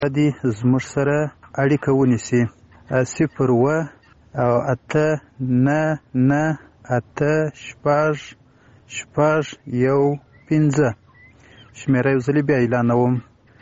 دې زموږ سره اړیکه ونیسي. 089880615 شمیره یو ځلې بیا اعلانوم.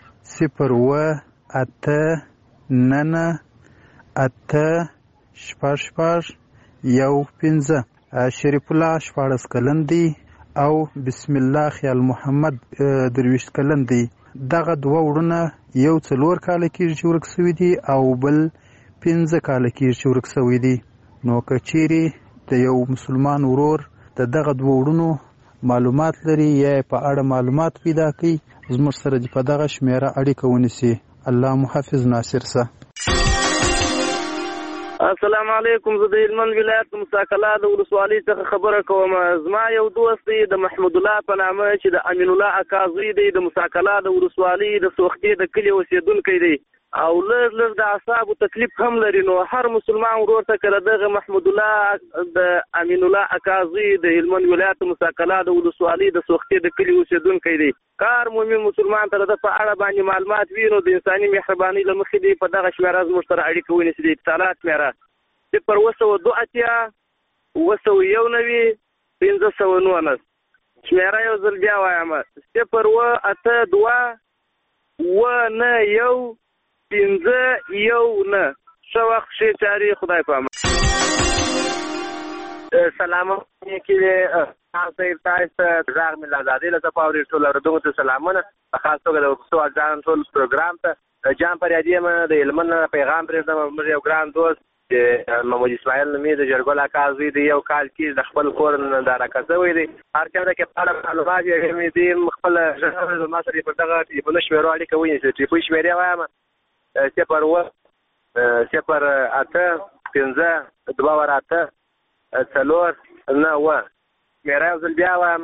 089880615 شریف الله 14 کلن دی او بسم الله خیال محمد 23 کلن دی. دغه دوه وړونه یو 4 کاله کېږي چې ورک شوي دي او بل 15 کاله کېږي چې ورک شوي دي. نو که چیرې د یو مسلمان ورور د دغه دوه وړونو معلومات لري یا په اړه معلومات پیدا کړي، زموږ سره دې په دغه شمیره اړیکه ونیسي. الله محافظ ناصر سه. السلام علیکم. زه د هلمند ولایت مساکلا د ولسوالۍ څخه خبره کوم. زما یو دوست دی د محمود الله په نامه چې د امین الله اکازوی دی، د مساکلا د ولسوالۍ د سوختي د کلي اوسیدونکی دی او لږ د اعصابو تکلیف هم لري. نو هر مسلمان ورور ته کړه دغه محمود الله د امین الله اکازوی د هلمند ولایت مساکلا د ولسوالۍ د سوختي د کلي اوسیدونکی دی. کار مومن مسلمان ته د په اړه باندې معلومات وي نو د انساني مهرباني له مخې دی په دغه شمیره زموږ سره اړیکه ونیسي. د اتصالات شمیره 082919519 شمیره یو ځل بیا وایم 082919519. ښه وخت ښې چارې، خدای په امان. سلام علیکم. تاسو غږ مې آزادۍ له پاوري ټول اوریدونکو ته سلامونه، په خاص توګه د وسو ځان ټول پروګرام ته جام پر یادې ما د هلمند پیغام پرېږدم. موږ یو ګران دوست محمد اسماعیل نومې د جرګل اکازوی دی، یو کال کې د خپل کور نه د راکځوي دی. هر چا د کې په اړه معلومات یې دې خپل ژغ ما سره په دغه ټلیفون شمیره اړیکه ونیسي. ټلیفون شمیره وایم 0881524 شمیره یو ځل بیا وایم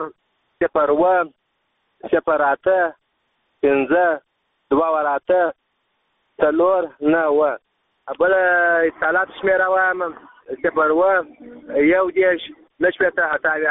0881524 بل اتصالات شمیره وایم 01098.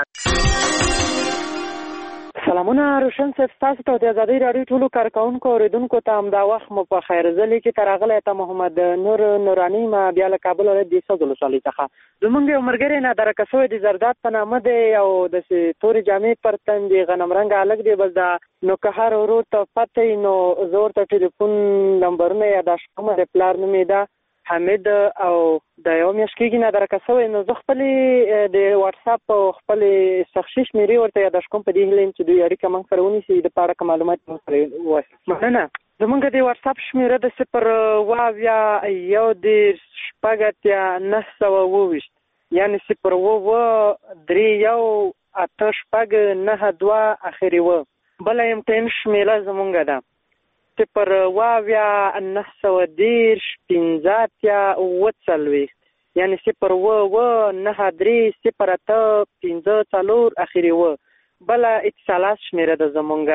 سلامونه روشن صاحب، تاسو ته د ازادۍ راډیو ټولو کارکونکو اوریدونکو ته همدا وخت مو په خیر. زه لیکې ته راغلی ته محمد نور نوراني ما بیا له کابل ولایت د سوځ ولسوالۍ څخه. زمونږ یو ملګری نادرکه شوی د زرداد په نامه دی او داسې تورې جامې پر تن دي، غنم رنګه هلک دی. بس دا نو که هر ورور ته پته وي نو زه ورته ټلیفون نمبرونه یاداشت کوم. د پلار نوم یې ده حمید او د یو میاشت کېږي نادرکه شوی. نو زه خپلې د واټساپ او خپلې شخصي شمېرې ورته یاداشت کوم په دې هیله یم چې دوی اړیکه موږ سره ونیسي د په اړه که معلومات موږ سره ووایي. مننه. زمونږ د واټساپ شمېره د 022182922 یعنې 022388992 اخري و. بله MTN شمېره زمونږ ده 0221515 یعنې 022930815 اخري و. بله اتصالات شمېره ده زمونږ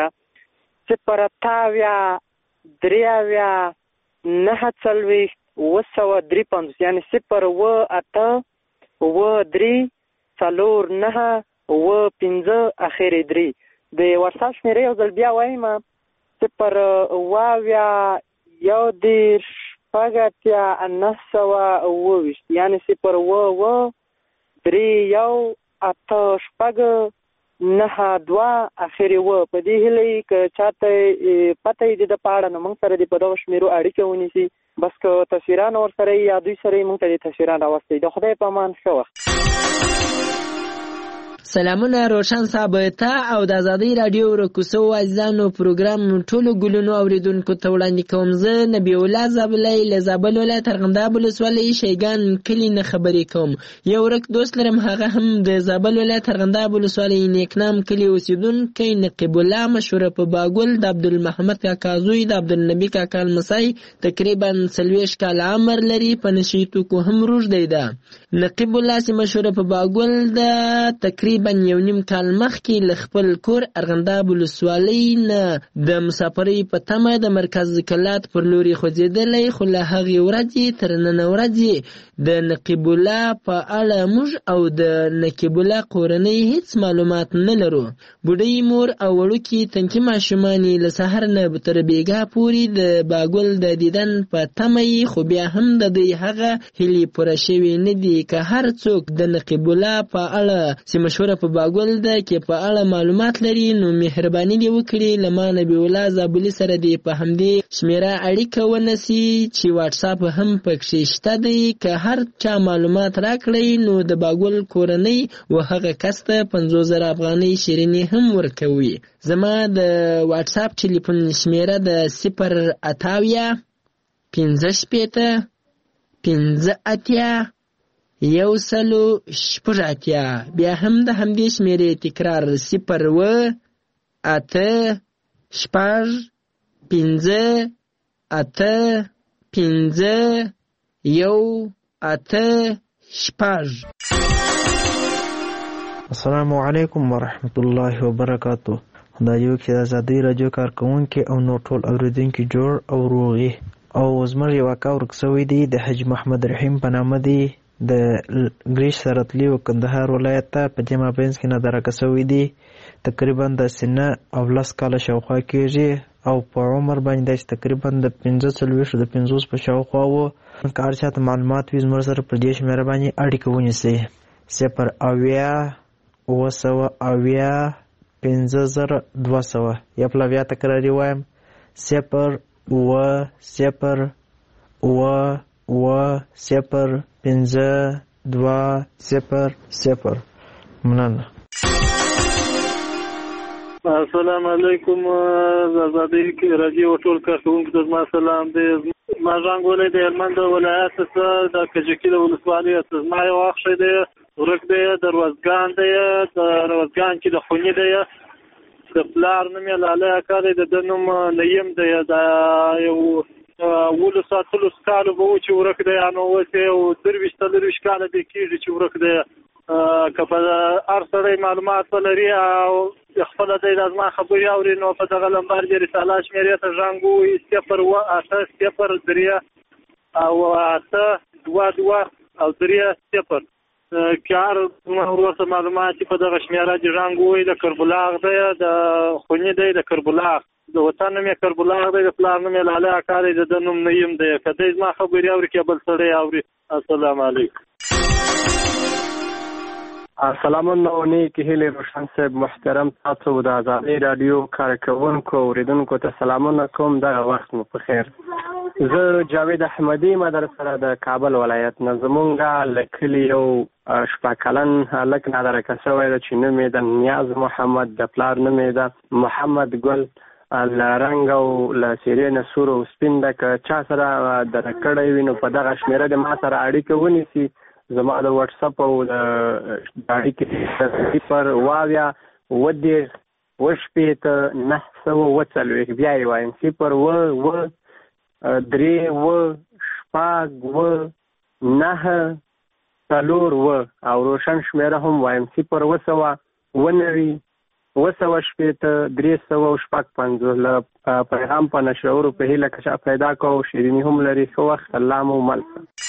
0830940 یعنې 0834915 اخري 3. د واتساپ شمېره یو ځل بیا وایم 0228920 یعنې 0231892 اخري و. په دې هیله که چاته پته یې د په اړه نو موږ سره د په دغه شمېرو اړیکه ونیسي. بس که تصویران ورسره یا دوی سره یې موږ ته د تصویران راوستئ. د خدای په امان، ښه وخت. سلامونه روشن صاحب ته او د ازادۍ راډیو ورکوسو عزیزانو پروګرام ټولو ګلونو اوریدونکو ته وړاندې کوم. زه نبی الله زابلی له زابل ولایت ارغنداب ولسوالۍ شیګان کلي نه خبرې کوم. یو ورک دوست لرم، هغه هم د زابل ولایت ارغنداب ولسوالۍ نیکنام کلي اوسیدونکی نقیب الله مشوره په باګل د عبدالمحمد کاکا زوی د عبدالنبي کاکا لمسی تقریبا 40 کاله عمر لري، په نشي توکو هم روږدی ده. نقیب الله سي مشوره په باګل د تقریبا تقریبا 1.5 کال مخکې له خپل کور ارغنداب ولسوالۍ نه د مسافرۍ په تمه د مرکز کلات پر لوري خوځېدلی، خو له هغې ورځې تر نن ورځې د نقیب الله په اړه موږ او د نقیب الله کورنۍ هیڅ معلومات نه لرو. بوډۍ مور او وړوکي تنکي ماشومان یې له سهار نه تر بیګا پورې د باګل د دیدن په تمه یې، خو بیا هم د دوی هغه هیلې پوره شوې نه دي. که هر څوک د نقیب الله په اړه چې مشهوره په باګل ده کې په اړه معلومات لري، نو مهرباني دې وکړي له ما نبي الله زابلي سره دې په همدې شمیره اړیکه ونیسي چې واټساپ هم پکې شته دی. که هر چا معلومات راکړی نو د باګل کورنۍ و هغه کس ته 50,000 افغانۍ شیریني هم ورکوي. زما د واټساپ ټلیفون شمیره د 080 15 15 180. بیا هم د همدې شمیرې تکرار 0 8 شپږ 5 8 5 1 8 شپږ. السلام علیکم ورحمت الله وبرکاتو. خدای یو کې د آزادۍ رادیو کارکونکي او نور ټول اوریدونکي جوړ او روغي. او زموږ یو واقعه ورکسوی دی د حاج محمد رحیم په نامه دی، د ګریش سرتلی و کندهار ولایت ته په دې مابینځ کې نادرکه سوی دی. تقریبا د سنه 10 کاله شاوخوا کېږي او په عمر باندې داسې تقریبا د 45 د 50 په شاوخوا و. که هر چاته معلومات وي زموږ سره په دې شمېره باندې اړیکه ونیسئ. 0 50,200. یا پلا بیا تکراري وایم 0 0 0 5 2 0 0. مننه. السلام علیکم. آزادۍ رادیو ټول کارکونکو ته زما سلام دی. ما ژوندولی د هلمند ولایت څخه د کجکي د ولسوالۍ څخه. زما یو اخښی دی ورک دی د روزګان دی، د روزګان کې د خوني دی. د پلار نوم یې لالی اکا دی، د ده نوم نیم دی. دا یو 19 کالو به و چې ورک دی، نو اوس یې 23 کاله دی کېږي چې ورک دی. که په هر سړی معلومات ولري او خپله دی د زما خبرې اوري، نو په دغه لمبر د رساله شمېرې ته زنګ ووهي 0 او 8 2 او 3 که هر ورته معلومات په دغه شمېره د زنګ ووهي. د کربلاغ دی، د خوني دی، د کربلاغ د وطن نوم یې کربلاغ دی، د پلار نوم یې لالی اکا دی، د ده نوم نیم دی. که دی زما خبرې اوري که بل سړی اوري. السلام علیکم. سلامونه او نیکې هیلې روشن صاحب محترم، تاسو د آزادۍ رادیو کارکوونکو اوریدونکو ته سلامونه کوم. دغه وخت مو په خیر. زه جاوید احمدي یم در سره د کابل ولایت نه. زمونږ له کلي یو 6 کلن هلک نادرکه شوی دی چې نوم یې د نیاز محمد، د پلار نوم یې د محمد ګل. له رنګ او له څېرې نه سور او سپین ده. که چا سره دره کړی وي نو په دغه شمېره د ما سره اړیکه ونیسي. زما د واټساپ او د اړیکې 0 20 940. بیا یې وایم 0 3 9 4 او روشن شمېره هم وایم 0 350. له پیغام په نشرولو په هیله که چا پیدا کو شیریني هم لري. ښه وخت. الله مو مل.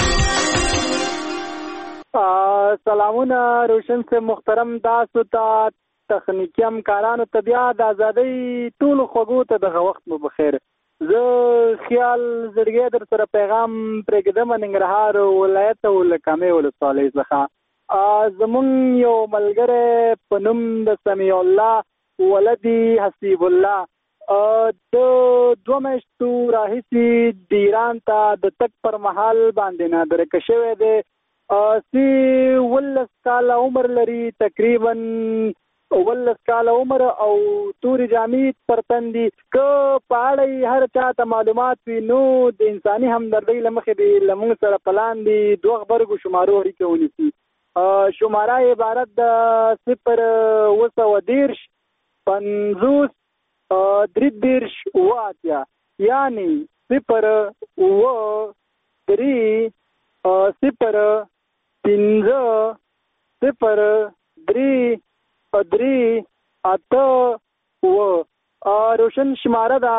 سلامونه روشن سے محترم. تاسو ته تخنیکی همکارانو ته بیا د آزادۍ ټولو خوږو ته دغه وخت مو بخیر. زه خیال زړګی در سره پیغام پرېږدم ننګرهار ولایت او له کامې ولسوالۍ څخه. زمونږ یو ملګری په نوم د سمیع الله ولدي حسیب الله د 2 میاشتو راهیسې د ایران ته د تګ پر مهال باندې نادرکه شوی دی. 19 کاله عمر لري، تقریبا 19 کاله عمر او تورې جامې پر تن دي. که په اړه هر چا ته معلومات وي نو د انساني همدردۍ له مخې د موږ سره په لاندې 2 غبرګو شمارو اړیکه ونیسي. شماره عبارت د 0 50 33 8، یعنی 0 3 0 5 0 3 3 8 روشن شماره دا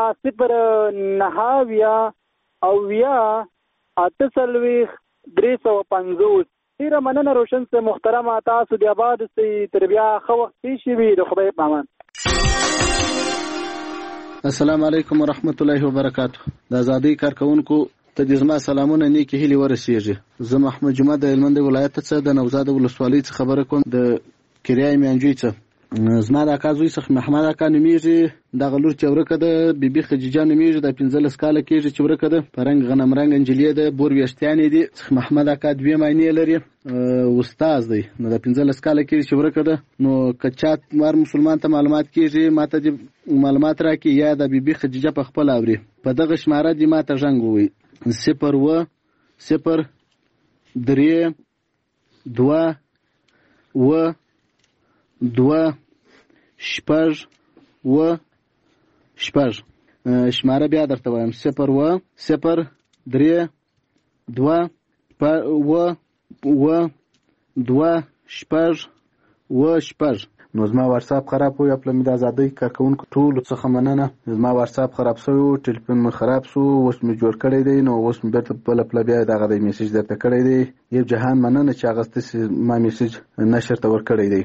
0 9 8 350. ډیره مننه روشن سے محترمه، تاسو د آباد سي تر بیا خو وخت شي وي د خدای په امان. السلام علیکم ورحمت الله وبرکاته. د آزادۍ کارکونکو ته د زما سلامونه نیکی هیلې ورسیږي. زه محمد جمعه د هلمند ولایت څخه د نوزاد ولسوالۍ څخه خبره کوم. د کریای میانجوی څخه زما د اکا زوی څخه محمد اکا نومیږي. دغه لور چې ورکه ده بیبي خدیجه نومیږي. د 15 کاله کېږي چې ورکه ده. پرنګ غنم رنګ انجلۍ ده، بور ویښتانې دي. څخه محمد اکا 2 معنی لري، استاد دی. نو د 15 کاله کېږي چې ورکه ده. نو که چا مار مسلمان ته معلومات کېږي ماته د معلومات راکړي یا د بیبي خدیجه په خپل اوري. په دغه شماره دی ماته ژنګ ووي 0 0 3 2 2 شپږ و شپږ. شماره بیا درته وایم 0 0 3 2 2 شپږ و شپږ. نو زما واتساپ خراب وو یا پلمې د آزادۍ کارکونکو ټولو څخه مننه. زما واتساپ خراب شوی و، ټلیفون مې خراب شو، اوس مې جوړ کړی دی. نو اوس مې بیرته بله پله بیا دغه د میسیج درته کړی دی. یو جهان مننه چې هغه ستاسې ما میسیج نشر ته ورکړی دی.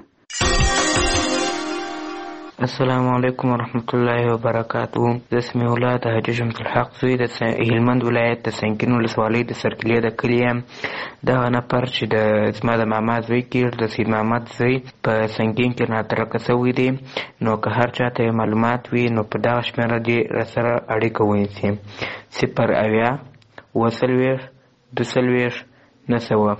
السلام علیکم ورحمت الله وبرکاته. زه سمیع الله د حاجي شمس الحق زوی د هلمند ولایت د سنګین ولسوالۍ د سرکلي د کلي یم. دغه نفر چې د زما د ماما زوی کېږي د سید محمد زوی په سنګین کې ناترکه شوی دی. نو که هر چا ته معلومات وي نو په دغه شمېره دې راسره اړیکه ونیسي 0 40 22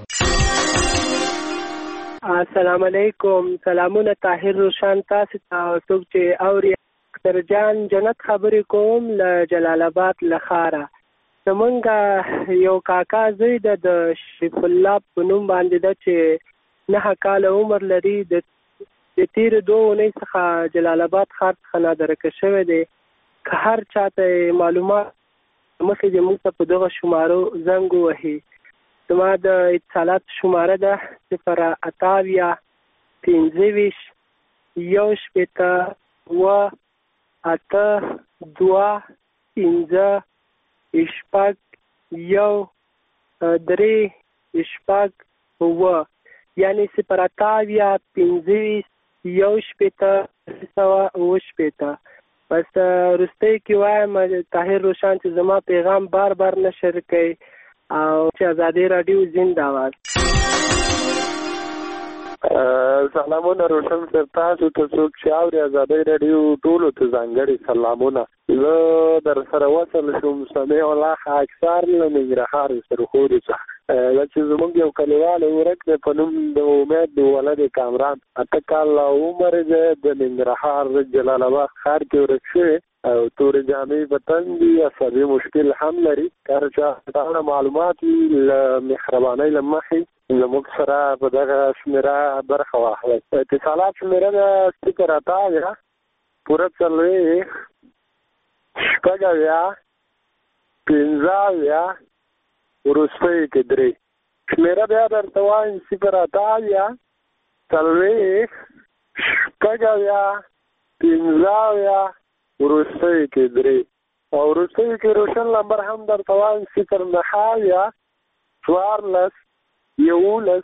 السلام علیکم. سلامونه طاهر روشن تاسو ته څوک چې اوري اختر جان جنت خبرې کوم له جلال آباد لخاره. زمونږ یو کاکا زوی د شریف الله په نوم باندې ده چې 9 کاله عمر لري. د تیر 2 اونۍ څخه جلال آباد ښار څخه نادرکه شوی دی. که هر چاته معلومات مخکې د موږ ته په دغه شمارو زنګ ووهي. زما د اتصالات شماره ده 0 28 15 1 8 2 5 شپږ 1 3 شپږ 9 یعنی 0 28 15 1 بس رسته کې وایم طاهر روشن چې زما پیغام بار بار نشر کوي او چې آزادۍ رادیو زنده باد. سلامونه روشن صاحب، تاسو ته څوک چې اوري آزادۍ رادیو ټولو ته ځانګړي سلامونه. زه در سره وصل شوم سمیع الله خاکسار له ننګرهار سرخوري څخه. دا چې زموږ یو کلیوال ورک دی په نوم د امید د ولد کامران 8 کاله عمر دی، د ننګرهار جلال آباد ښار کې ورک شوی او تورې جامې په تن دي. عصبي مشکل هم لري. که هر چا ته معلومات وي له مهربانۍ له مخې زموږ سره په دغه شمېره برخه واخلئ. اتصالات شمېره ده 0 28 پوره 40 شپږ 15 وروستۍ کې 3. شمېره بیا درته وایم 0 28 40 شپږ 15 وروستۍ کې 3 او وروستۍ کې روشن نمبر هم درته وایم 0 9 14 11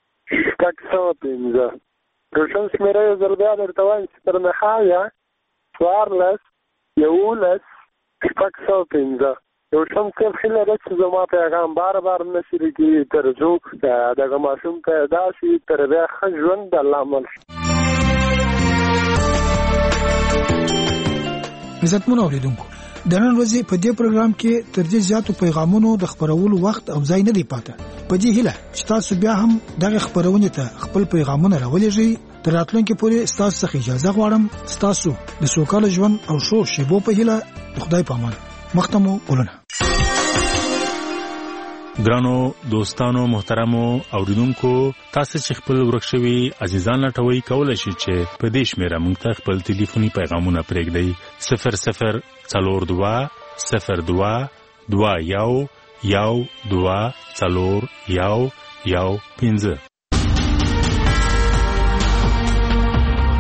605. روشن شمېره یو ځل بیا درته وایم 0 9 14 11 605. روشن صاحب هیله ده چې زما پیغام بار بار نشر کړي تر څو دغه ماشوم ته داسې تر بیا ښه ژوند د الله عمل شي. عزتمن اوریدونکو، د نن ورځې په دې پروګرام کې تر دې زیاتو پیغامونو د خبرولو وخت او ځای نه دی پاته. په دې هیله چې تاسو بیا هم دغه خبرونه ته خپل پیغامونه راولېږئ. تر راتلونکي پورې ستاسو څخه اجازه غواړم. ستاسو د سوکاله ژوند او شور شیبو په هیله د خدای په امان. مختمو ولونه. ګرانو دوستانو محترمو اوریدونکو، تاسو چې خپل ورکشوي عزیزان لټوي کولای شئ چې په دې شمیره موږ ته خپل ټلیفوني پیغامونه پرېږدئ 00 42 02 21 12 4 1 1 5.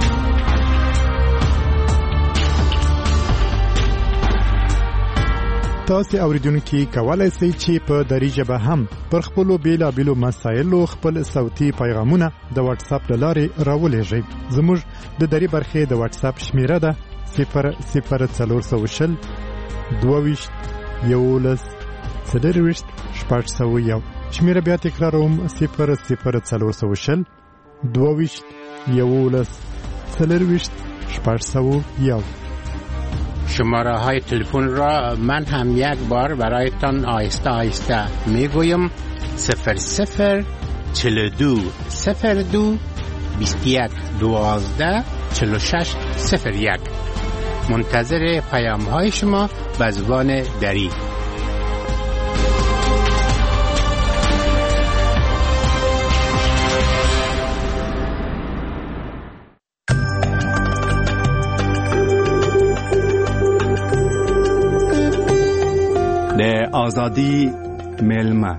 تاسو اوریدونکو کولای شئ چې په دری ژبه هم پر خپل بیلابېلو مسایلو خپل صوتي پیغامونه د واتس اپ لارې راولېږئ. زموږ د دری برخې د واتس اپ شمیره ده 00420 22 11 40 601. شمیره بیا تکراروم 00420 22 11 40 601. شماره های تلفن را من هم یک بار برایتان آهسته آهسته میگویم 00 42 02 21 12 46 01. منتظر پیام های شما به زبان دری. د آزادی میلمه.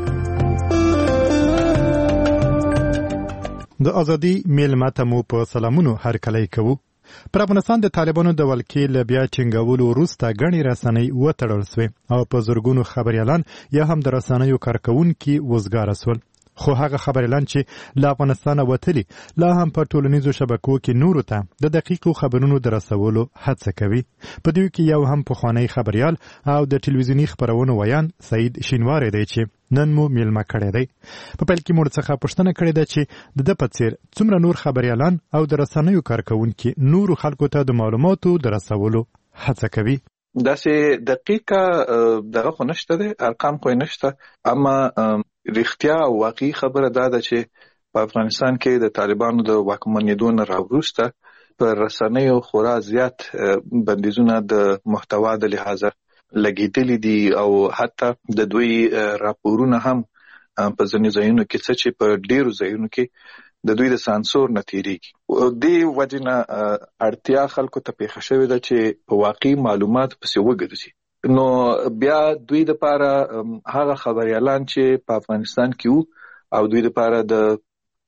د آزادی میلمه ته مو په سلامونو هرکلی کوو. پر افغانستان د طالبانو د ولکې له بیا ټینګولو وروسته ګڼې رسنۍ وتړل سوې او په زرګونو خبریالان یا هم د رسنیو کارکوونکي وزګاره سول. خو هغه خبریالان چې له افغانستانه وتلي لا هم په ټولنیزو شبکو کې نورو ته د دقیقو خبرونو د رسولو هڅه کوي. په دوی کې یو هم پخوانی خبریال او د ټلویزیوني خبرونو ویان سعید شینواری دی چې نن مو میلمه کړی دی. په پیل کې موږ څخه پوښتنه کړې ده چې د په څیر څومره نور خبریالان او د رسنیو کارکوونکي نورو خلکو ته د معلوماتو د رسولو هڅه کوي. داسې دقیقه دغه خو نشته دی، ارقام خو نشته، اما رښتیا او واقعي خبره دا ده چې په افغانستان کې د طالبانو د واکمنېدو نه راوروسته پر رسنیو خورا زیات بندیزونه د محتوا د لحاظه لګېدلي دي او حتی د دوی راپورونه هم په ځینې ځایونو کې څه چې په ډېرو ځایونو کې د دوی د سانسور نه تېرېږي. دې وجې نه اړتیا خلکو ته پېښه شوې ده چې په واقعي معلومات پسې وګرځي. نو بیا دوی دپاره هغه خبریالان چې په افغانستان کې وو او دوی دپاره د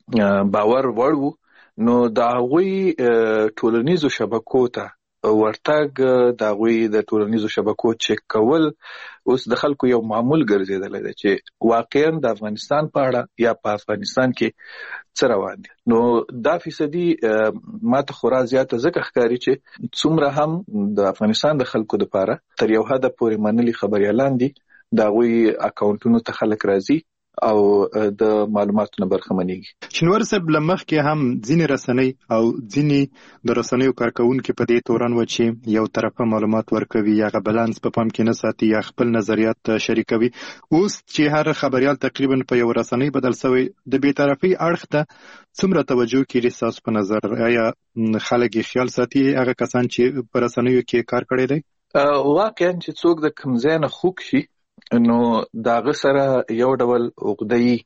باور وړ وو، نو د هغوی ټولنیزو شبکو ته ورتګ، د هغوی د ټولنیزو شبکو چک کول اوس د خلکو یو معمول ګرځېدلی دی چې واقعا د افغانستان په اړه یا په افغانستان کې څه روان دي. نو دا فیصدي ماته خورا زیاته ځکه ښکاري چې څومره هم د افغانستان د خلکو دپاره تر یو حده پورې منلي خبریالان دي، د هغوی اکاونټونو ته خلک راځي او د معلوماتو نه برخمنېږي. شینواری صاحب له مخکې هم ځینې رسنۍ او ځینې د رسنیو کارکوونکي په دې تورن و چې یو طرفه معلومات ورکوي یا بالانس په پام کې نه ساتي یا خپل نظریات شریکوي. اوس چې هر خبریال تقریبا په یو رسنۍ بدل شوی، د بی‌طرفۍ اړخ ته څومره توجه کیږي ستاسو په نظر؟ آیا خلک یې خیال ساتي هغه کسان چې په رسنیو کې کار کړی دی؟ واقعا چې څوک د کوم ځای نه خوږ شي نو داغه سره یو ډول عقده‌ای،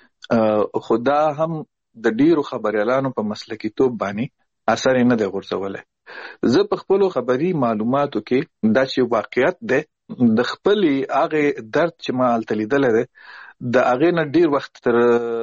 خو دا هم د ډیرو خبریالانو په مسلکیتوب باندې اثر نه دی غورځولی. زه په خپلو خبري معلوماتو کې دا چې واقعیت دی د خپلې هغې درد چې ما هلته لیدلی دی د هغې نه ډیر وخت تر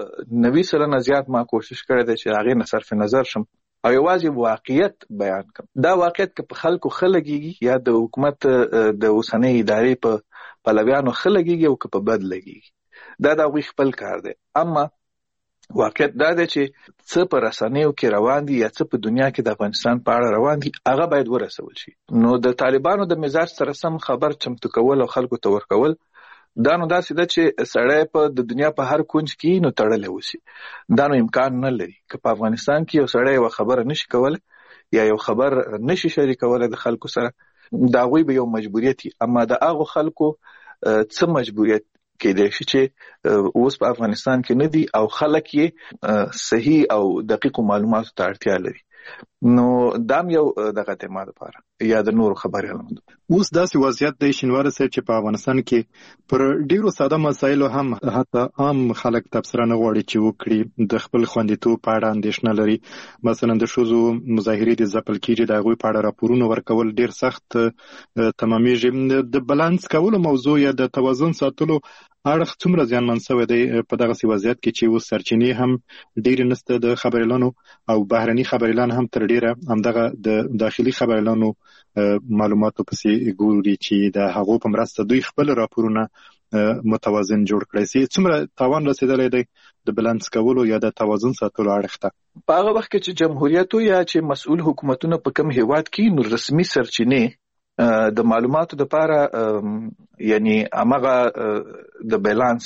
90% زیات ما کوشش کړی دی چې هغې نه صرف نظر شم او یوازې واقعیت بیان کړم. دا واقعیت که په خلکو ښه لګېږي یا د حکومت د اوسنۍ ادارې په پلویانو ښه لګېږي او که په بد لګېږي، دا د هغوی خپل کار دی. اما واقعیت دا دی چې څه په رسنیو کې روان دي یا څه په دنیا کې د افغانستان په اړه روان دي هغه باید ورسول شي. نو د طالبانو د مزاج سره سم خبر چمتو کول او خلکو ته ورکول دا نو داسې ده چې سړی په د دنیا په هر کونج کې نو تړلی اوسي. دا نو امکان نه لري که په افغانستان کې یو سړی یو خبره نشي کولی یا یو خبر نشي شریکولی د خلکو سره، د هغوی به یو مجبوریت وي. اما د هغو خلکو څه مجبوریت کېدای شي چې اوس په افغانستان کې نه دي او خلک یې صحیح او دقیقو معلوماتو ته اړتیا لري. نو دام یو دغه د ما لپاره یا د نورو خبریالانو. اوس داسې وضعیت دی شینواری صاحب چې په افغانستان کې پر ډیرو ساده مسایلو هم حتی عام خلک تبصره نه غواړي چې وکړي، د خپل خوندیتوب په اړه اندېښنه لري. مثلا د ښځو مظاهرې د ځپل کېږي، د هغوی په اړه راپورونه ورکول ډیر سخت تمامیږي. د بالانس کولو موضوع یا د توازن ساتلو اړخ څومره زیانمن شوی دی په دغه وضعیت کې چې اوس سرچینې هم ډېرې نشته د خبریالانو او بهرني خبریالان هم تر ډېره همدغه د داخلي خبریالانو معلوماتو پسې ګوري چې د هغو په مرسته دوی خپل راپورونه متوازن جوړ کړی سي. څومره تاوان رسیدلی دی د بیلانس کولو یا د توازن ساتلو اړخ ته؟ په هغه وخت کې چې جمهوریت یا چې مسؤل حکومتونه په کوم هیواد کې نو رسمي سرچینې د معلوماتو لپاره یعنی هغه د بیلانس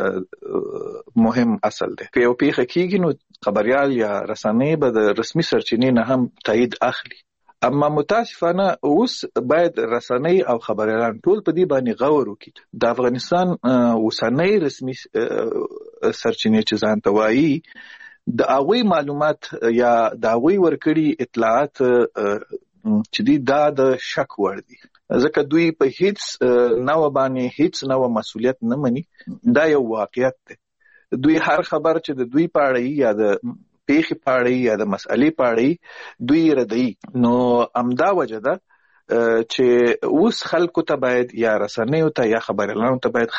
مهم اصل دی. که یو پیښه کیږي نو خبريال یا رسنۍ به د رسمي سرچینې نه هم تایید اخلي. اما متاسفانه اوس باید رسنۍ او خبريالان ټول په دې باندې غور وکړي. د افغانستان اوسنۍ رسمي سرچینې چې ځان ته وایي د هغوی معلومات یا د هغوی ورکړي اطلاعات چې دا د شک وړ دي، ځکه دوی په هیڅ نوع باندې هیڅ نوع مسؤلیت نه مني. دا یو واقعیت دی. دوی هر خبر چې د دوی په اړه یا د پیښې په اړه یا د مسئلې په اړه دوی ردی. نو همدا وجه ده چې اوس خلکو ته باید یا رسنیو ته یا خبريالانو ته باید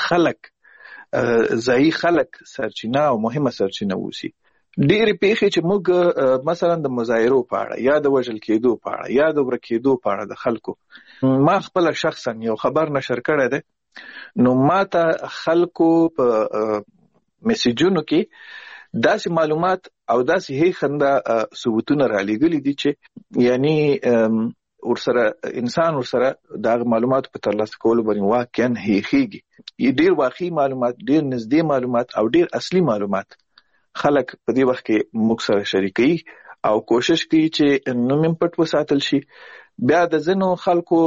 ځایي خلک سرچینه او مهمه سرچینه ووسی. ډېرې پیښې چې موږ مثلا د مظاهرو په اړه یا د وژل کېدو په اړه یا د ورک کېدو په اړه د خلکو ما خپل شخصا یو خبر نشر کړی دی، نو ما ته خلکو په میسیجونو کې داسې معلومات او داسې هیڅ ثبوتونه را لېږلي دي چې یعنی ورسره انسان ورسره د معلوماتو په ترلاسه کولو باندې واقعا هیخیږي. ډېر واقعي معلومات، ډېر نږدې معلومات او ډېر اصلي معلومات خلک په دې وخت کې موږ سره شریکي او کوشش کوي چې نوم پټ وساتل شي. بیا د ځینو خلکو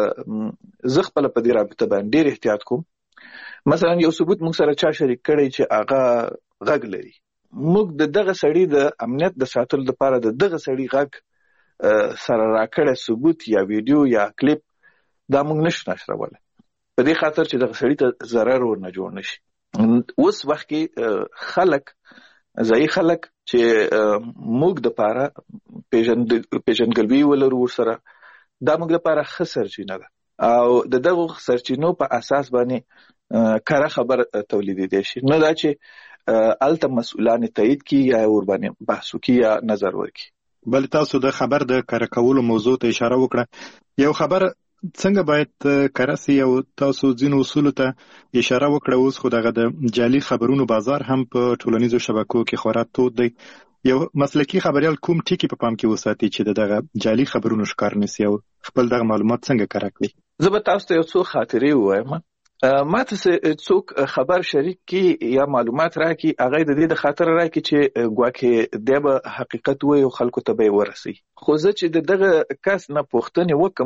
زه خپل په دې رابطه باندې ډېر احتیاط کوم. مثلا یو ثبوت موږ سره چا شریک کړی چې هغه غږ لري، موږ دغه سړی د امنیت د ساتلو لپاره دغه سړی غږ سره راکړی ثبوت یا ویډیو یا کلیپ دا موږ نشو نشرولی په دې خاطر چې دغه سړی ته ضرر ورنه جوړ نشي. اوس وخت کې خلک ځایي خلک چې موږ د پاره پیژندګلوي ولرو ورسره دا موږ لپاره ښه سرچینه ده او دغه سرچینو په اساس باندې کره خبر تولیدېدای شي، نه دا چې الته مسؤلان تایید کی یا ور باندې بحث کی یا نظر ورکي. بل تاسو د خبر د کره کولو موضوع ته اشاره وکړه. یو خبر څنګه باید کره سي او تاسو ځینو اصولو ته اشاره وکړه. اوس خو دغه د جعلي خبرونو بازار هم په ټولنیزو شبکو کې خورا تود دی. یو مسلکي خبريال کوم ټکی په پام کې وساتي چې دغه جعلي خبرونو ښکار نشي او خپل دغه معلومات څنګه کره کړي؟ زه به تاسو ته یو څو خاطرې ووایم. ما ته څوک خبر شریک کی یا معلومات راکړي، هغه د دې د خاطر راکړي چې ګواکې دغه حقیقت وي او خلکو ته به ورسي. خو زه چې دغه کس نه پوښتنه وکم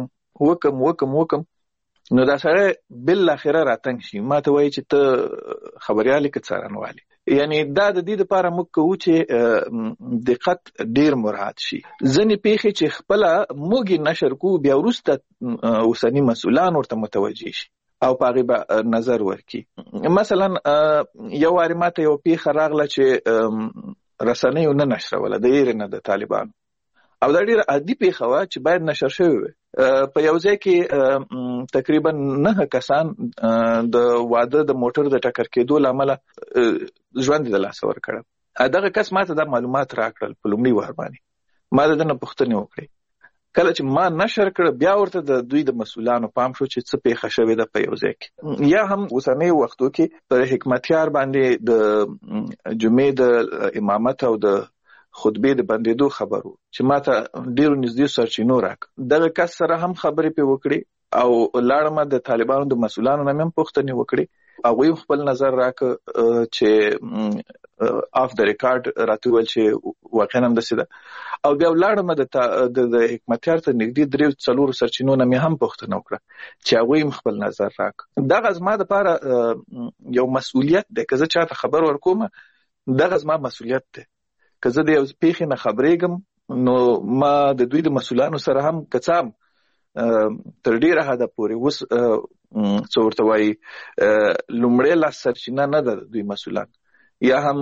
نو دا سره بل اخره راتنګ شي ما ته وایي چې ته خبريالي کې څارنوالي. یعنی دا د دې لپاره موږ کوو چې دقت ډیر مراعات شي. ځنې پیښې چې خپل موږ نشر کو بیا وروسته اوسنی مسؤلان ورته متوجي شي او پاغي به نظر ورکي. مثلا یو واری ماته یو پیښه راغله چې رسنۍ نه نشروله د ایران د طالبان او دا ډیره عادي پیښه و چې باید نشر شوی وي. په یو ځای کې تقریبا 9 کسان د واده د موټر د ټکر کېدو لامل ژوند د لاس ور کړ. دغه کس ماته د معلومات راکړل په لومړي وار باندې. ما دغه پوښتنه وکړه. کله چې ما نشر کړ بیا ورته د دوی د مسؤلانو پام شو چې څه پیښه شوې ده په یو ځای کې. یا هم اوسنۍ وختو کې پر حکمتیار باندې د جمعې د امامت او د خطبه د بندیدو خبرو چې ماته ډیرو نږدې سرچینو راک. دغه کس سره هم خبرې په وکړي او لاړم د طالبانو د مسؤلانو نه هم پوښتنه وکړي. هغه خپل نظر راک چې اف د ریکارډ راتول چې واقعا هم دسه ده او بیا لاړم د حکمتیار ته نږدې 3-4 سرچینو نه هم پوښتنه وکړه چې هغه خپل نظر راک. دغه زما د لپاره یو مسؤلیت ده که زه چاته خبر ورکوم دغه زما مسؤلیت ده. که زه د یو پیښې نه خبرېږم نو ما د دوی د مسؤلانو سره هم کڅام تر ډیره حده پورې اوس څه ورته وایي لومړی لاس سرچینه نه ده دوی مسؤلان یا هم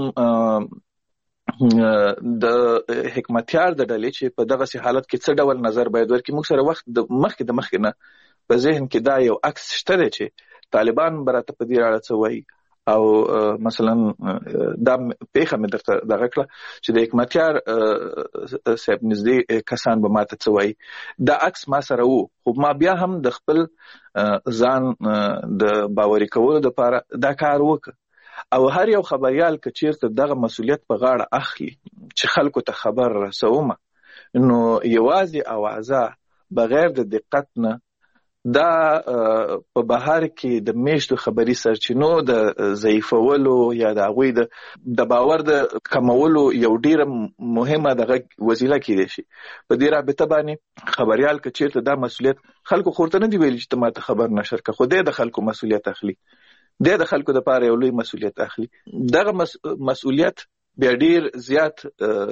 د حکمتیار د ډلې چې په دغه حالت کې څه ډول نظر باید ورکړي. موږ سره وخت د مخکې نه په ذهن کې دا یو عکس شته چې طالبان براته په دې اړه څه وایي او مثلا دا پیښه مې درته دغه کړه چې د حکمتیار صاحب نږدې کسان به ماته څه وایي. دا عکس ما سره وو، خو ما بیا هم د خپل ځان د باوري کولو دپاره دا کار وکړ. او هر یو خبریال که چیرته دغه مسؤلیت په غاړه اخلي چې خلکو ته خبر رسومه، نو یوازې اوازه بغیر د دقت نه دا په بهر کې د میشتو خبري سرچینو د ضعیفولو یا د هغوی د باور د کمولو یو ډیره مهمه دغه وسیله کېدای شي. په دې رابطه باندې خبریال که چیرته دا مسؤلیت خلکو خورته نه دی ویلي چې ته ماته خبر نشر کړه، خو دی د خلکو مسؤلیت اخلي، دی د خلکو دپاره یو لوی مسؤلیت اخلي. دغه مسؤلیت بیا ډیر زیات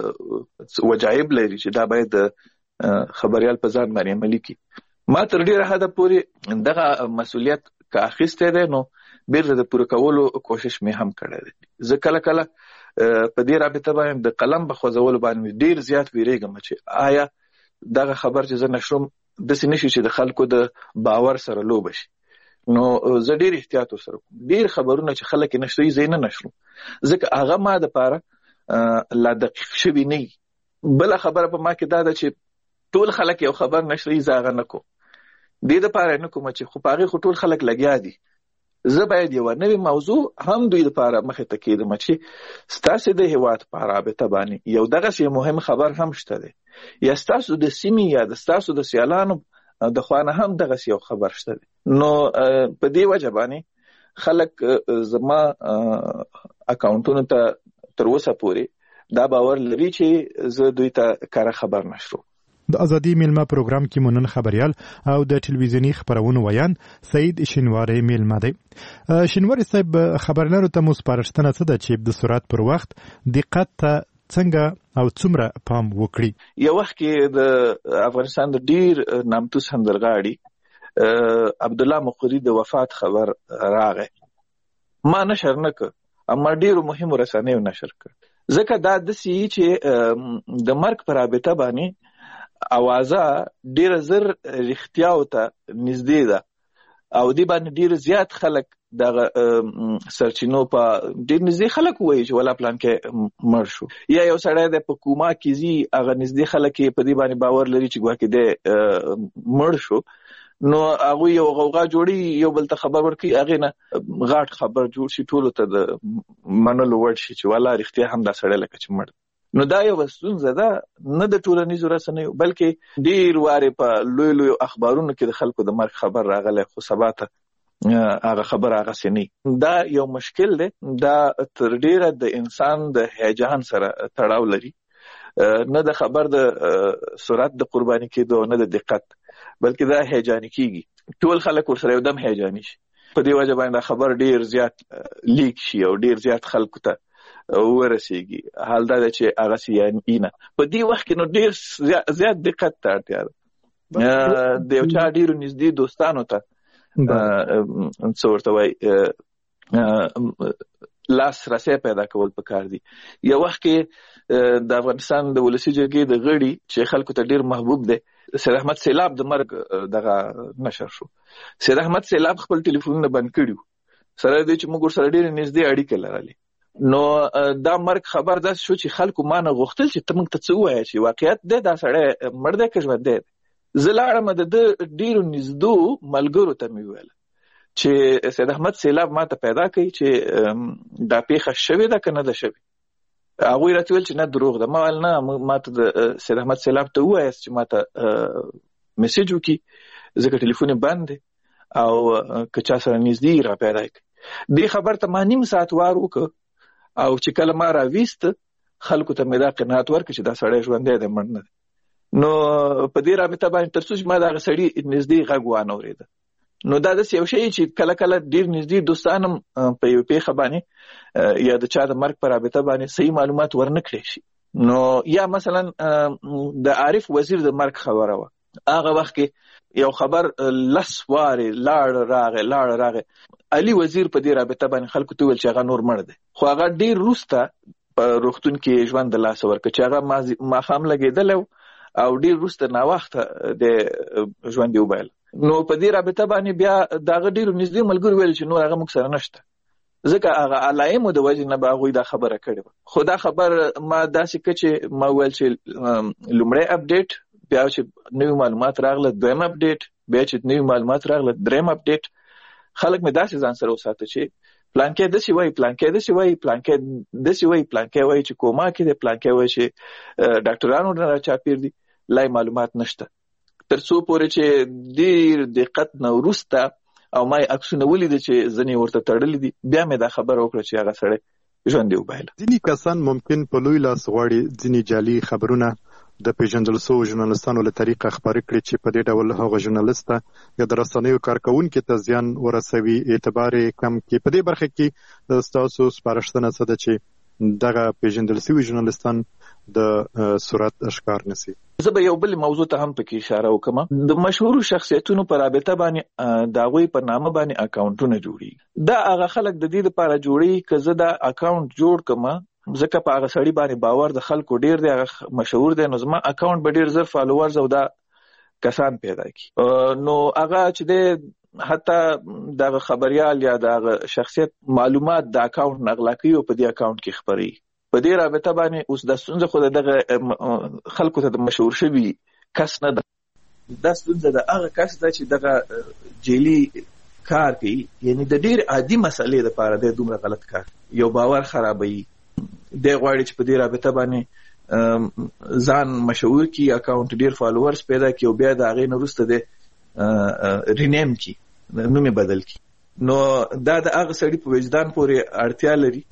وجایب لري چې دا باید د خبریال په ځان باندې عملي کړي. ما تر ډیره حده پورې دغه مسؤلیت که اخیستی دی نو بیرته د پوره کولو کوشش مې هم کړی دی. زه کله کله په دې رابطه باندې د قلم په خوځولو باندې ډیر زیات ویریږم چې آیا دغه خبر چې زه نشروم داسې نشي چې د خلکو د باور سره لوبه شي. نو زه ډیر احتیاط ورسره کوم. ډیر خبرونه چې خلک یې نشروي زه یې نه نشروم، ځکه هغه ما دپاره لا دقیق شوي نه وي. بله خبره په ما کې دا ده چې ټول خلک یو خبر نشروي، زه هغه نه کوم. دې دپاره نه کوم چې خو په هغې خو ټول خلک لګیا دي. زه باید یوه نوې موضوع هم دوی دپاره مخې ته کېږدم چې ستاسې د هېواد په رابطه باندې یو دغسې مهم خبر هم شته دی، یا ستاسو د سیمې یا د ستاسو د سیالانو د خوا نه هم دغسې یو خبر شته دی. نو په دې وجه باندې خلک زما اکاونټونو ته تر اوسه پورې دا باور لري چې زه دوی ته کره خبر نشروم. د ازادي میلمه پروګرام کې مونن خبريال او د ټلویزیونی خبرونو ویان سید شینواری میلمه دی. شینواری صاحب خبرلارو ته مو سپارښتنه څه ده چې د سرعت پر وخت دقت ته څنګه او څومره پام وکړي؟ یو وخت کې د افغانستان د ډیر نامتو سندرغاړي عبدالله مقری د وفات خبر راغی. ما نشر نه کړ، اما ډیرو مهمو رسنیو نشر کړ، ځکه دا داسې چې د مرګ په رابطه باندې اوازه ډیره زر رښتیاو ته نږدې ده او دې باندې ډیر زیات خلک دغه سرچینو په ډیر نږدې خلک وایي چې ولا پلان کې مړ شو، یا یو سړی د په کوما کې ځي هغه نږدې خلک په دې باندې باور لري چې ګواکې دی مړ شو. نو هغوی یو غوغا جوړي، یو بل ته خبر ورکوي، هغې نه غاټ خبر جوړ شي، ټولو ته د منلو وړ شي چې والا رښتیا هم دا سړی لکه چې مړ. نو دا یو ستونزه ده، نه د ټولنیزو رسنیو بلکې ډیر وارې په لوی لوی اخبارونو کې د خلکو د مرګ خبر راغلی، خو سبا ته هغه خبر هغسې نه. دا یو مشکل دی، دا تر ډیره د انسان د هیجان سره تړاو لري، نه د خبر د سرعت د قرباني کېدو، نه د دقت، بلکې دا هیجاني کېږي. ټول خلک ورسره یو دم هیجاني شي، په دې وجه باندې خبر ډیر زیات لیک شي او ډیر زیات خلکو ته ورسیږي. حال دا چې هغه سیانه په دې وخت کې نو ډیر زیات دقت ته اړتیا ده. د یو چا ډیرو نږدې دوستانو ته څه ورته وایي لاسرسی پیدا کول پکار دي. یو وخت کې د افغانستان د ولسي جرګې د غړي چې خلکو ته ډیر محبوب دی سید احمد سیلاب د مرګ دغه نشر شو. سید احمد سیلاب خپل ټلیفونونه بند کړي سره دې چې موږ سره ډیر نږدې اړیکه لرلې. نو دا مرګ خبر داس شو چې خلکو ما نه غوښتل چې ته موږ ته څه ووایې چې واقعیت دی دا سړی مړ دی که ژوندی دی. زه لاړم د ډیرو نږدو ملګرو ته مې وویل چې سید احمد سیلاب ما ته پیدا کوي چې دا پیښه شوې ده که نه ده شوې. هغوی راته ویل چې نه دروغ ده. ما ویل نه، ما ته د سید احمد سیلاب ته ووایاست چې ما ته میسیج وکړي ځکه ټلیفون یې بند دی او که چا سره نږدې را پیدا کړي. دې خبر ته ما نیم ساعت وار وکړ او چې کله ما راویست خلکو ته مې دا قناعت ورکړ چې دا سړی ژوندی دی مړ نه دی. نو په دې رابطه باندې تر څو چې ما د هغه سړي نږدې غږ وانه اورېده. نو دا داسې یو شی چې کله کله ډېر نږدې دوستان هم په یو پیښه باندې یا د چا د مرګ په رابطه باندې صحیح معلومات ورنه کړی شي. نو یا مثلا د عارف وزیر د مرګ خبره وه، هغه وخت کې یو خبر 10 وارې لاړ راغی. علي وزیر په دې رابطه باندې خلکو ته ویل چې هغه نور مړ دی، خو هغه ډیر وروسته په روغتون کې ژوند د لاسه ورکړ چې هغه ماښام لګېدلی او ډیر وروسته ناوخته د ژوند وبایل. نو په دې رابطه باندې بیا د هغه ډیرو نږدې ملګرو ویل چې نور هغه موږ سره نشته. ځکه هغه علایمو د وجې نه به هغوی دا خبره کړې وه. خو دا خبر ما داسې که چې ما ویل چې لومړی اپډیټ، بیا چې نوي معلومات راغله دویم اپډیټ، بیا چې نوي معلومات راغله دریم اپډیټ. خلک مې داسې ځان سره وساته چې پلانکې داسې وایي، پلانکې داسې وایي، پلانکې داسې وایي، پلانکې وایي چې کوما کې دی، پلانکې وایي چې ډاکټرانو نه راچاپېر دي. لای معلومات نشته تر څو پورې چې ډېر دقت نه وروسته او ما یې عکسونه ولیده چې ځینې ورته تړلي دي، بیا مې دا خبره وکړه چې هغه سړی ژوندی وبایله. ځینې کسان ممکن په لوی لاس غواړي ځینې جعلي خبرونه د پیژندل شویو ژورنالستانو له طریقه خپاره کړي چې په دې ډول هغه ژورنالست یا د رسنیو کارکوونکي ته زیان ورسوي، اعتبار کم کړي. په دې برخه کې ستاسو سپارښتنه څه ده چې دغه پیژندل شوي ژورنالستان د صورت اشکار نسی؟ زه به یو بل موضوع ته هم پکې اشاره وکم. د مشهورو شخصیتونو په رابطه باندې د هغوی په نامه باندې اکاونټونه جوړي. دا هغه خلک د دې لپاره جوړي که زه دا اکاونټ جوړ کړم ځکه په هغه سړي باندې باور د خلکو ډیر دی، هغه مشهور دی، نو زما اکاونټ به ډیر زر فالوورز او دا کسان پیدا کی. نو هغه چې دی حتی دغه خبريال یا دغه شخصیت معلومات د اکاونټ نغلا کوي او په دې اکاونټ کې خبري. په دې رابطه باندې اوس د ستونزه خو دغه خلکو ته د مشهور شوي کس نه ده، دا ستونزه د هغه کس ده چې دغه جیلی کار کوي، یعنی د ډیر عادي مسلې لپاره د دومره غلط کار یو باور خرابوي. د غواړي چې په دې رابطه باندې ځان مشهور کی، اکاونټ ډیر فالوورز پیدا کی او بیا د هغې نه وروسته د رینیم کی، نوم یې بدل کی. نو دا د هغه سړي په وجدان پورې اړتیا لري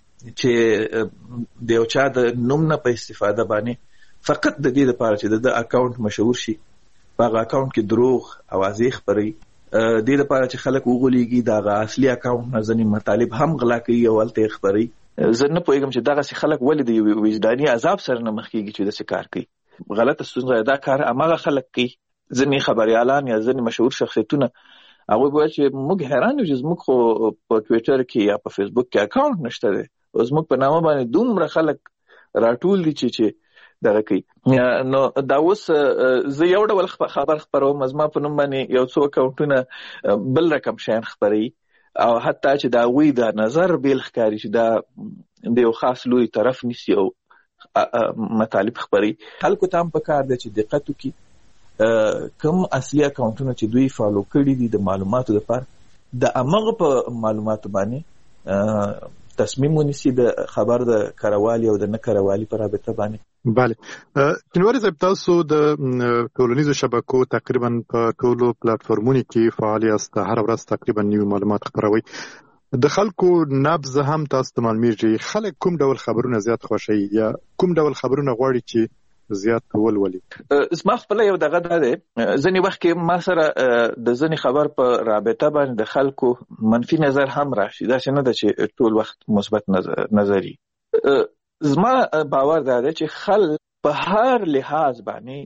چې د یو چا د نوم نه په استفاده باندې فقط د دې لپاره چې د اکاونټ مشهور شي، په هغه اکاونټ کې دروغ اوازې خپروي، دې لپاره چې خلک وغولېږي، د هغه اصلي اکاونټ نه ځینې مطالب هم غلا کوي او هلته یې خپروي. زه نه پوهېږم چې دغسې خلک ولې د یو وجداني عذاب سره نه مخ کېږي چې داسې کار کوي. غلطه ستونزه دا کار هماغه خلک کوي، ځینې خبریالان یا ځینې مشهور شخصیتونه. هغوی به ویل چې موږ حیران یو چې زموږ خو په ټویټر کې یا په فیسبوک کې اکاونټ نشته دی او زموږ په نامه باندې دومره خلک راټول دي چې دغه کوي. نو دا اوس زه یو ډول خبر خپروم، زما په نوم باندې یو څو اکاونټونه بل رقم شیان خپروي او حتی چې د هغوی د نظر بیل ښکاري چې دا د یو خاص لوی طرف نیسي او مطالب خپروي. خلکو ته هم پکار دی چې دقت وکړي کوم اصلي اکاونټونه چې دوی فالو کړي دي د معلوماتو لپاره، د همغه په معلوماتو باندې تصمیم ونیسي د خبر د کروالي او د نه کروالي په رابطه باندې. بله جنواري صاحب، تاسو د ټولنیزو شبکو تقریبا په ټولو پلیټفارمونو کې فعال یاست، هر ورځ تقریبا نوي معلومات خپروي. د خلکو نبض هم تاسو ته معلومیږي، خلک کوم ډول خبرونه زیات خوښوي یا کوم ډول خبرونه غواړي چې زیات ولولي؟ زما خپله یو دغه دا دی، ځینې وخت کې ما سره د ځینې خبر په رابطه باندې د خلکو منفي نظر هم راشي، داسې نه ده چې ټول وخت مثبت نظري. زما باور دا دی چې خلک په هر لحاظ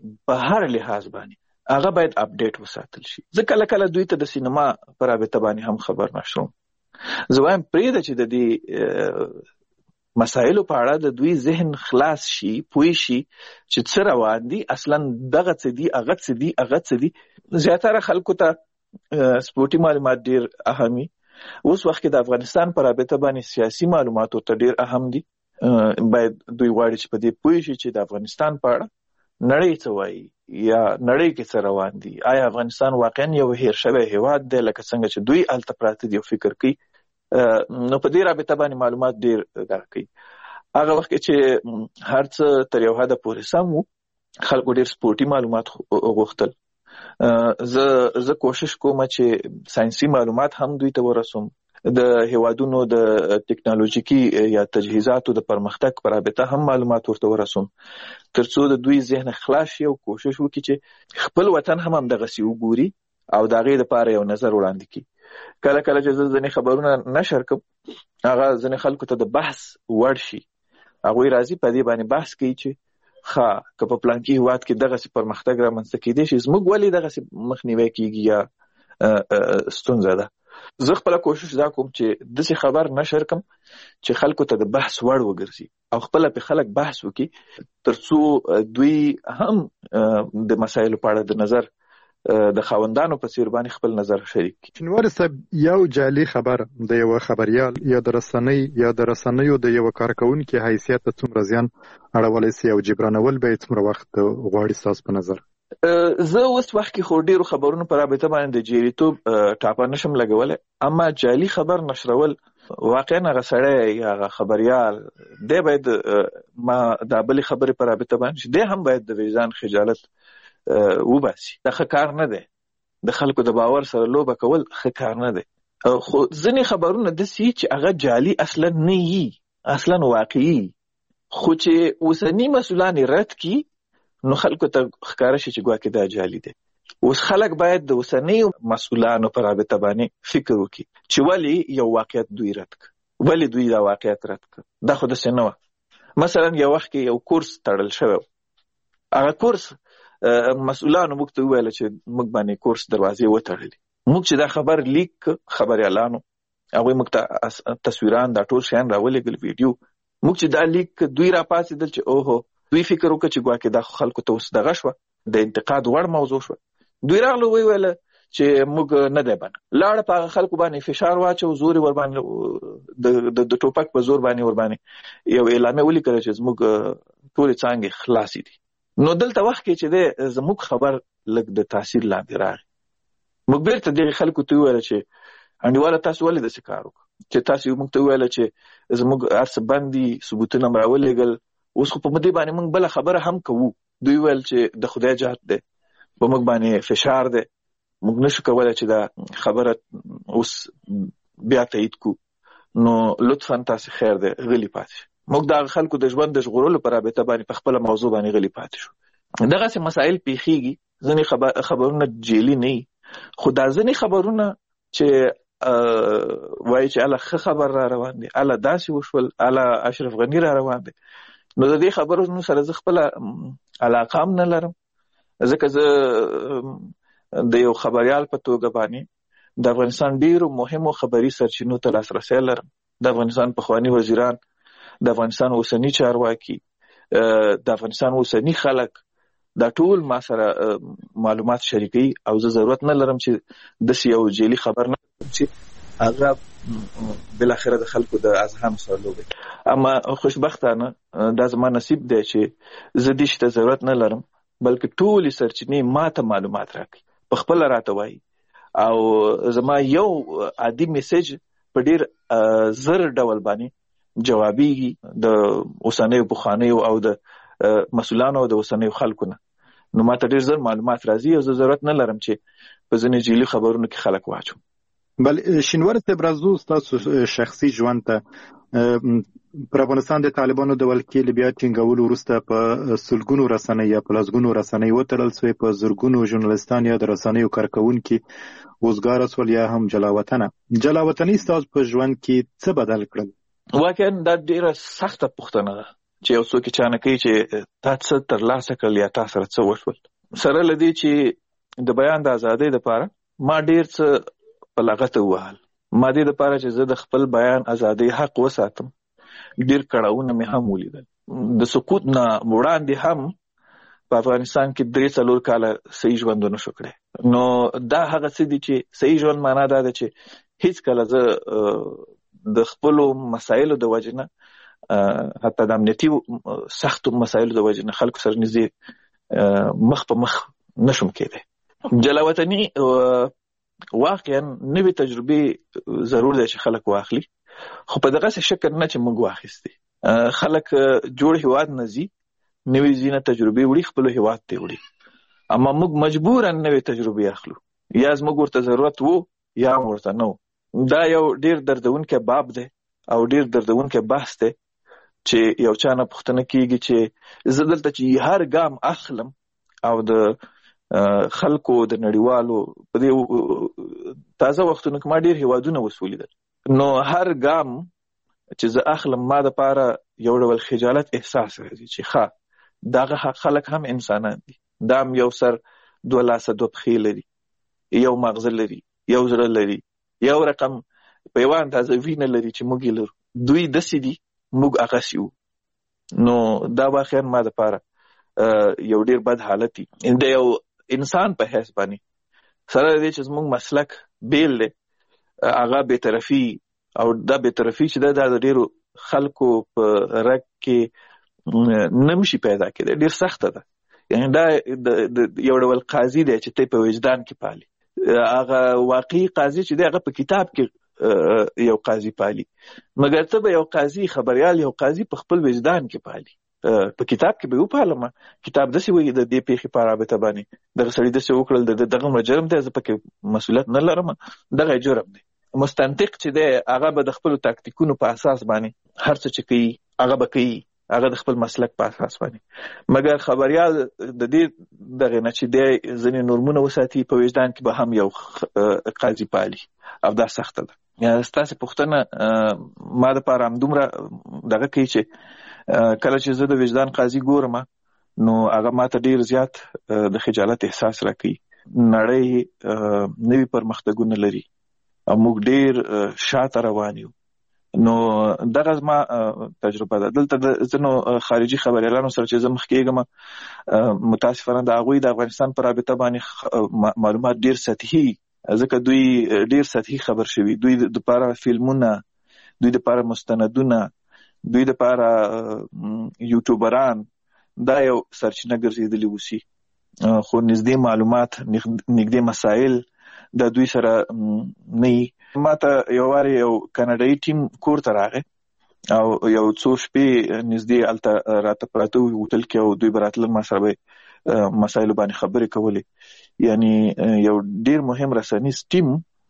باندې هغه باید اپډیټ وساتل شي. زه کله کله دوی ته د سینما په رابطه باندې هم خبر نشروم. زه وایم پرېږده چې د دې مسایلو په اړه د دوی ذهن خلاص شي، پوه شي چې څه روان دي، اصلا دغه څه دي، هغه څه دي، هغه څه دي. زیاتره خلکو ته سپورټي معلومات ډیر اهمي. اوس وخت کې د افغانستان په رابطه باندې سیاسي معلومات ورته ډیر اهم دي. باید دوی غواړي چې په دې پوه شي چې د افغانستان په اړه نړۍ څه وایي یا نړۍ کې څه روان دي. آیا افغانستان واقعا یو هیر شوی هیواد دی لکه څنګه چې دوی هلته پراته دي او فکر کوي؟ نو په دې رابطه باندې معلومات ډیر دغه کوي. هغه وخت چې هر څه تر یو حده پورې سم وو، خلکو ډیر سپورټي معلومات غوښتل. زه کوشش کوم چې ساينسي معلومات هم دوی ته ورسوم، د هیوادونو د ټکنالوژیکي یا تجهیزاتو د پرمختګ پر رابطه هم معلومات ورته ورسوم، ترڅو د دوی ذهن خلاص شي او کوشش وکړي چې خپل وطن هم همدغسې وګوري او د هغې دپاره یو نظر وړاندې کړي. کله کله چې زه ځینې خبرونه نشر کړم، هغه ځینې خلکو ته د بحث وړ شي، هغوی راځي په دې باندې بحث کوي چې که په پلانکي هېواد کې دغسې پرمختګ رامنځته کېدی شي، زموږ ولې دغسې مخنیوی کېږي یا ستونزه ده. زه خپله کوشش دا کوم چې داسې خبر نشر کړم چې خلکو ته د بحث وړ وګرځي او خپله پې خلک بحث وکړي، تر څو دوی هم د مسایلو په اړه د نظر د خاوندانو په څیر باندې خپل نظر شریک کړي. شینواري صاحب، یو جعلي خبر د یو خبريال یا د رسنیو د یو کارکونکي حیثیت ته څومره زیان اړولی سي او جبرانول به څومره وخت غواړي ستاسو په نظر؟ زه اوس وخت کې خو ډیرو خبرونو په رابطه باندې د جعلیتوب ټاپه نشم لګولی، اما جعلي خبر نشرول واقعا هغه سړی یا هغه خبريال دی باید ما د بلې خبرې په رابطه باندې دی هم باید د وجدان خجالت وباسي. دا ښه کار نه دی، د خلکو د باور سره لوبه کول ښه کار نه دی. خو ځینې خبرونه داسې چې هغه جعلي اصلا نه وي، اصلا واقعي، خو چې اوسني مسؤلان رد کړي نو خلکو ته ښکاره شي چې ګواکې دا جعلي دی. اوس خلک باید د اوسني مسؤلانو په رابطه باندې فکر وکړي چې ولې یو واقعیت دوی رد کړ، ولې دوی دا واقعیت رد کړ. دا خو داسې نه وه. مثلا یو وخت کې یو کورس تړل شوی، هغه کورس مسؤلانو موږ ته وویل چې موږ باندې کورس دروازې وتړلې. موږ چې دا خبر لیک خبريالانو هغوی موږ ته تصویران دا ټول شیان راولېږل، ویډیو. موږ چې دا لیک دوی راپاڅېدل چې اوهو، دوی فکر وکړه چې ګواکې دا خلکو ته اوس دغه شوه، د انتقاد وړ موضوع شوه. دوی راغلو ویل چې موږ نه دی بند، لاړه په هغه خلکو باندې فشار واچو، زور ور باندې د ټوپک په زور باندې ور باندې یو اعلامیه ولیکله چې زموږ ټولې څانګې خلاصې دي. نو دلته وخت کې چې دی زموږ خبر لږ د تاثیر لاندې راغی. موږ بیرته دغې خلکو ته وویل چې انډیواله تاسو ولې داسې کار وکړو، چې تاسو موږ ته وویل چې زموږ هر څه بند دي، ثبوتونه مو راولېږل، اوس خو په دې باندې موږ بله خبره هم کوو. دوی ویل چې د خدای جهت دی، په موږ باندې فشار دی، موږ نشو کولی چې دا خبره اوس بیا تایید کو. نو لطفا تاسو خیر دی غلي پاتې شئ. موږ د خلکو د ژوند د ژغورلو په رابطه باندې په خپله موضوع باندې غلي پاتې شو. دغسې مسایل پیښیږي. ځینې خبرونه جعلي نه وي، خو دا ځینې خبرونه چې وایي چې اله ښه خبر را روان دی، اله داسې وشول، اله اشرف غني را روان دی، نو د دې خبرونو سره زه خپله علاقه هم نه لرم، ځکه زه د یو خبریال په توګه باندې د افغانستان ډیرو مهمو خبري سرچینو ته لاسرسی لرم. د افغانستان پخواني وزیران، د افغانستان اوسني چارواکي، د افغانستان اوسني خلک، دا ټول ما سره معلومات شریکوي، او زه ضرورت نه لرم چې داسې یو جعلي خبر نه چې هغه بالاخره د خلکو د اذهان سره لوبي. اما خوشبختانه دا زما نصیب دی چې زه دې ته ضرورت نه لرم، بلکې ټولې سرچینې ما ته معلومات راکړي، په خپله راته وایي، او زما یو عادي میسیج په ډیر زر ډول باندې جوابیږي د اوسنیو پخوانیو او د مسؤلانو او د اوسنیو خلکو نه. نو ما ته ډیر زر معلومات راځي، او زه ضرورت نه لرم چې په ځینې جعلي خبرونو کې خلک واچوم. بل شینواري صاحب، راځو ستاسو شخصي ژوند ته. پر افغانستان د طالبانو د ولکې له بیا ټینګولو وروسته په سلګونو رسنۍ یا په لسګونو رسنۍ وتړل سوې، په زرګونو ژورنالستان یا د رسنیو کارکوونکي وزګاره سول یا هم جلاوطني ستاسو په ژوند کې څه بدل کړل؟ واقعا دا ډیره سخته پوښتنه ده چې یو څوک یې چانه کوي چې تا څه ترلاسه کړل یا تا سره څه وشول. سره له دې چې د بیان د ازادۍ دپاره ما ډیر څه په لغته ووهل، ما دې دپاره چې زه د خپل بیان ازادۍ حق وساتم ډیر کړاوونه مې هم ولیدل. د سقوط نه وړاندې هم په افغانستان کې 3-4 کاله صحیح ژوند ونه شو کړی. نو دا هغه څه دي چې صحیح ژوند معنا دا ده چې هیڅ کله زه د خپلو مسایلو د وجې نه، حتی د امنیتي سختو مسایلو د وجې نه خلکو سره نږدې مخ په مخ نشم کېدی. جلاوطني واقعا نوې تجربې ضرور دی چې خلک واخلي، خو په دغسې شکل نه چې موږ واخیستې. خلک جوړ هیواد نه ځي، نوې ځي نه تجربې وړي، خپلو هیواد ته وړي، اما موږ مجبورا نوې تجربې اخلو، یا زموږ ورته ضرورت وو یا ورته نه. دا یو ډیر دردونکی باب دی او ډیر دردونکی بحث دی چې یو چا نه پوښتنه کیږي چې زه دلته چې هر ګام اخلم او د خلکو د نړیوالو په دې تازه وختونو کې ما ډیر هیوادونه وسولیدل، نو هر ګام چې زه اخلم ما دپاره یو ډول خجالت احساس راځي چې ښه دغه خلک هم انسانان دي، دا هم یو سر، 2 لاسه 2 پښې لري، یو مغزه لري، یو زړه لري، یو رقم په یوه اندازه وینه لري چې موږ یې لرو، دوی داسې دي موږ هغسې وو. نو دا واقعا ما دپاره یو ډیر بد حالت دی. د یو انسان په حیث باندې سره دې چې زموږ مسلک بیل دی هغه بېطرفي او دا بېطرفي چې دا د ډېرو خلکو په رګ کې نمشي پیدا کېدی ډېر سخته ده. یعنی دا یو ډول قاضي دی چې ته په وجدان کې پالي. هغه واقعي قاضي چې دی هغه په کتاب کې یو قاضي پالي، مګر ته به یو قاضي خبريال یو قاضي په خپل وجدان کې پالي. په کتاب کې به وپالم کتاب داسې وایي د دې پیښې په رابطه باندې دغه سړي داسې وکړل دغه جرم دی، زه پکې مسؤلیت نه لرم، دغه جرم دی. مستنطق چې دی هغه به د خپلو تاکتیکونو په اساس باندې هر څه چې کوي هغه به کوي، هغه د خپل مسلک په اساس باندې. مګر خبريال د دې دغه نه چې دی ځینې نورمونه وساتي په وجدان کې به هم یو قاضي پالي او دا سخته ده. ستاسې پوښتنه ما دپاره همدومره دغه کوي چې کله چې زه د وجدان قاضي ګورم نو هغه ماته ډیر زیات د خجالت احساس راکوي. نړۍ نوي پرمختګونه لري او موږ ډیر شاته روان یو. نو دغه زما تجربه ده. دلته د ځینو خارجي خبريالانو سره چې زه مخ کېږم متاسفانه د هغوی د افغانستان په رابطه باندې معلومات ډیر سطحي، ځکه دوی ډیر سطحي خبر شوي. دوی د لپاره فلمونه، دوی د لپاره مستندونه، دوی د لپاره یوټیوبران دا یو سرچینه ګرځېدلي اوسي، خو نږدې معلومات نږدې مسایل د دوی سره نه وي. ما ته یو وارې یو کاناډایي ټیم کور ته راغی او یو څو شپې نږدې هلته راته پراته وي هوټل کې او دوی به راتلل ما سره به مسایلو باندې خبرې کولې. یعنی یو ډیر مهم رسنیز ټیم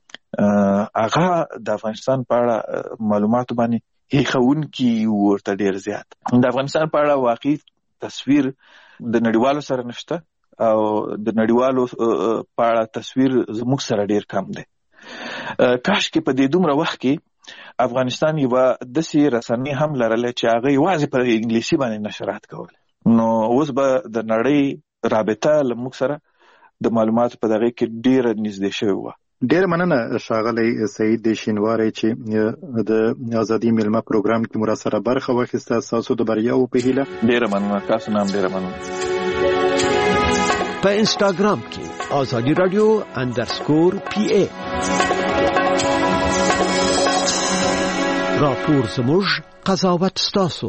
هغه د افغانستان په اړه معلوماتو باندې هیښوونکي ورته ډیر زیات. د افغانستان په اړه واقعي تصویر د نړیوالو سره نشته او د نړیوالو په اړه تصویر زموږ سره ډیر کم دی. کاش کې په دې دومره وخت کې افغانستان یوه داسې رسنۍ هم لرله چې هغه یوازې په انګلیسي باندې نشرات کول، نو اوس به د نړۍ رابطه له موږ سره د معلوماتو په دغه کې ډیره نږدې شوې وه. ډیره مننه ښاغلی سعید شینواری چې د ازادي میلمه پروګرام کې مو راسره برخه واخیسته. ستاسو د بریاوو په هیله. ډیره مننه. تاسو نه هم ډیره مننه. په انسټاګرام کې ازادي رادیو _PA راپور زموږ قضاوت ستاسو.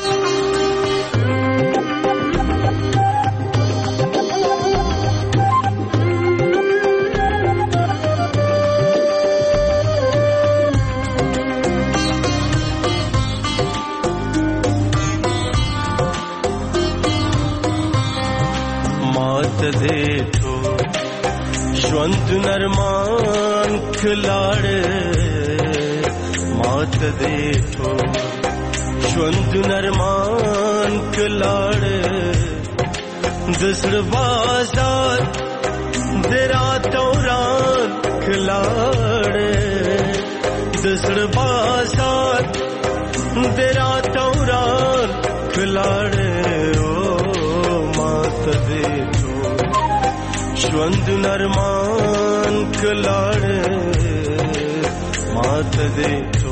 دیتو ژوند نرمان کلاړې مات دیتو ژوند نرمان کلاړې دسر بازار درا توران کلاړې دسر بازار درا توران کلاړې او مات دیتو ژوند نرمان کلاړې مات دیتو.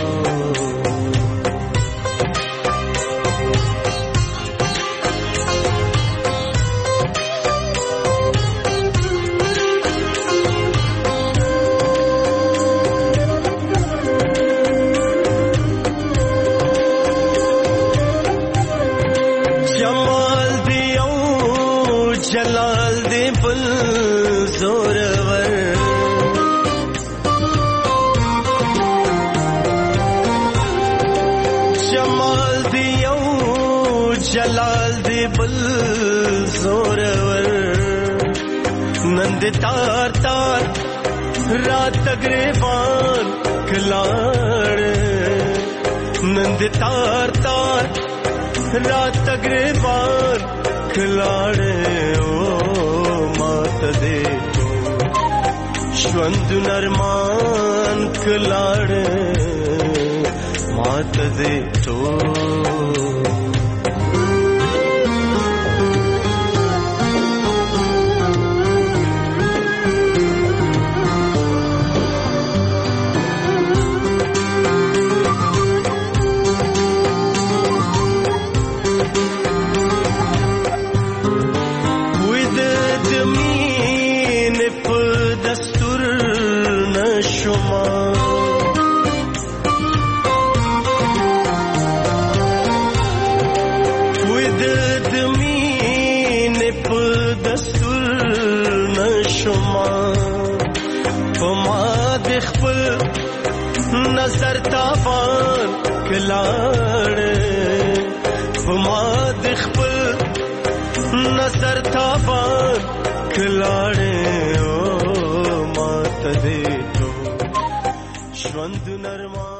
तार तार रात ग्रेबान खिलाड़े नंद तार तार रात ग्रेबान खिलाड़े ओ मात दे तो ژوند नरमान खिलाड़े मात दे तो with the mean نظر تابان کلاړې ما د خپل نظر تابان کلاړې او ما ته دې تو ژوند نرمه